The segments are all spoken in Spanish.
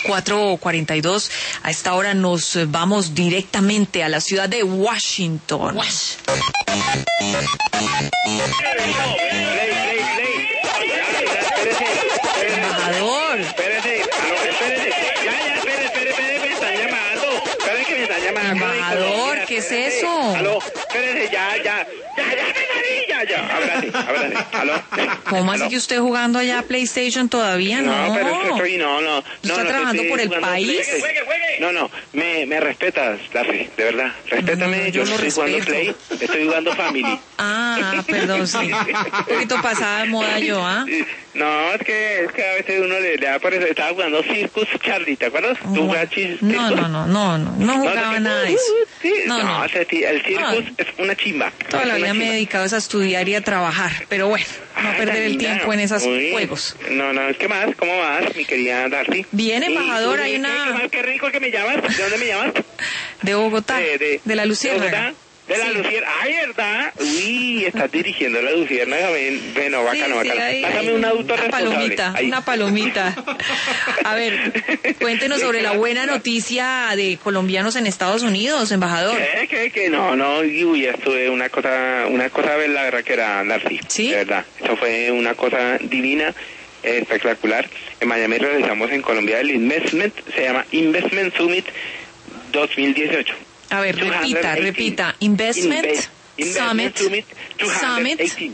4:42. A esta hora nos vamos directamente a la ciudad de Washington. Embajador. Espérese. Me están llamando. Espérese que me están llamando. Embajador, ¿qué es eso? Aló, espérese, ya. Háblate. Aló. ¿Cómo así que usted jugando allá a PlayStation todavía? No, pero es que estoy, no. ¿Está trabajando por el país? No, me respetas, Darcy, de verdad. Respétame, No, yo yo no lo estoy jugando respeto. Play, estoy jugando Family. Perdón, sí. Un poquito pasada de moda yo, ¿ah? No, es que a veces uno le da por eso. Estaba jugando Circus Charlie, ¿te acuerdas? ¿Tú jugabas Circus? No jugaba nada de eso. No. El Circus es una chimba. Toda la vida me he dedicado a estudiar y a trabajar, pero bueno, no perder el tiempo en esos juegos. No, ¿qué más? ¿Cómo vas, mi querida Darcy? Bien, embajador, hay una... Qué rico que me llamas. ¿De dónde me llamas? De Bogotá, de la Luciérnaga. De la Luciérnaga. Ay, ¿verdad? Uy, estás dirigiendo la Luciérnaga. Bueno, bacano. Pásame un adulto responsable. Una palomita. A ver, cuéntenos sobre la buena noticia de colombianos en Estados Unidos, embajador. ¿Qué? No. Uy, esto es una cosa la verdad que era Darcy. ¿Sí? De verdad. Eso fue una cosa divina. Espectacular. En Miami realizamos en Colombia el Investment, se llama Investment Summit 2018. A ver, repita. Investment Summit 2018.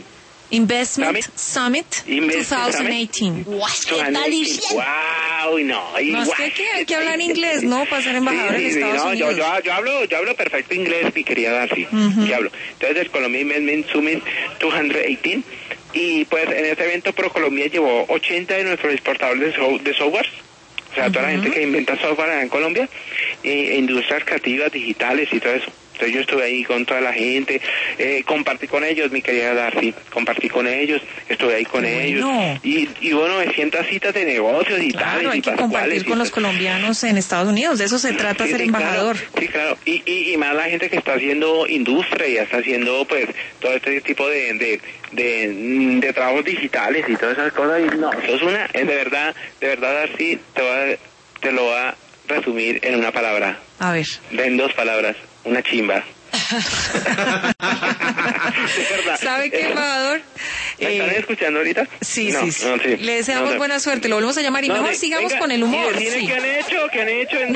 Wow, no. Es que hay que hablar inglés, ¿no? Para ser embajador en Estados Unidos. Yo hablo perfecto inglés, mi querida Darcy. Yo hablo. Entonces, el Colombia Investment Summit 2018. Y pues en este evento ProColombia llevó 80 de nuestros exportadores de software. O sea, toda la gente que inventa software en Colombia, e industrias creativas, digitales y todo eso. Entonces yo estuve ahí con toda la gente, compartí con ellos, mi querida Darcy, estuve ahí con ellos. Y bueno, me siento a citas de negocios y claro, tal. Hay que compartir con los colombianos en Estados Unidos, de eso se trata ser embajador. Claro. Y más la gente que está haciendo industria y está haciendo pues todo este tipo de trabajos digitales y todas esas cosas. Y no, eso es de verdad Darcy, te lo voy a resumir en una palabra. A ver. En 2 palabras. Una chimba. ¿Sabe qué, embajador? ¿Me están escuchando ahorita? Sí. Le deseamos buena suerte. Lo volvemos a llamar y mejor sigamos con el humor. ¿Qué han hecho?